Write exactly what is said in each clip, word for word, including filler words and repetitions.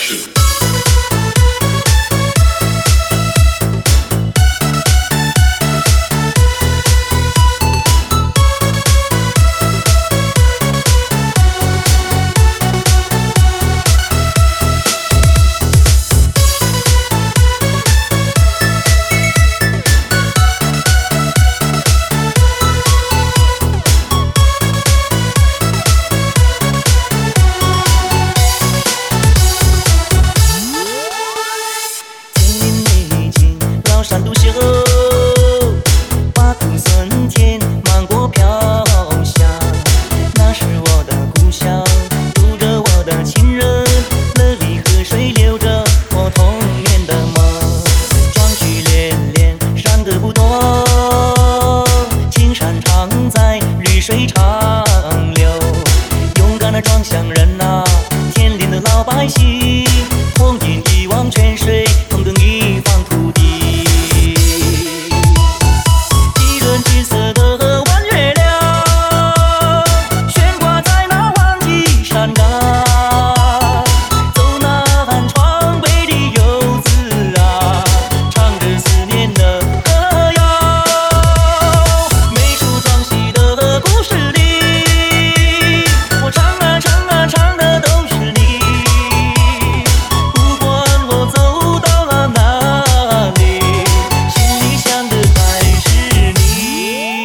水长流，勇敢的庄乡人呐、啊，田里的老百姓，红颜一汪泉水，同耕一方土地。一轮金色的弯月亮，悬挂在那黄金山岗。走那寒窗北的游子啊，唱着思念的歌谣。每出庄戏的故事里，我唱啊唱啊唱的都是你。不管我走到了哪里，心里想的还是你。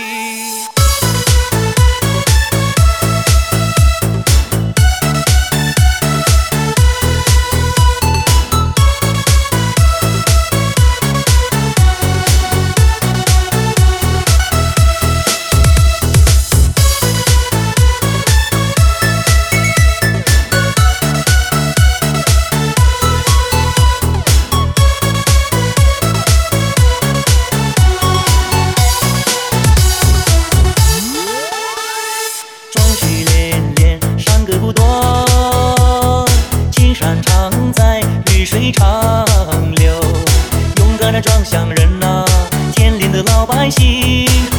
壮举连连，山歌不断，青山常在，绿水长流。勇敢的庄乡人呐、啊，田里的老百姓。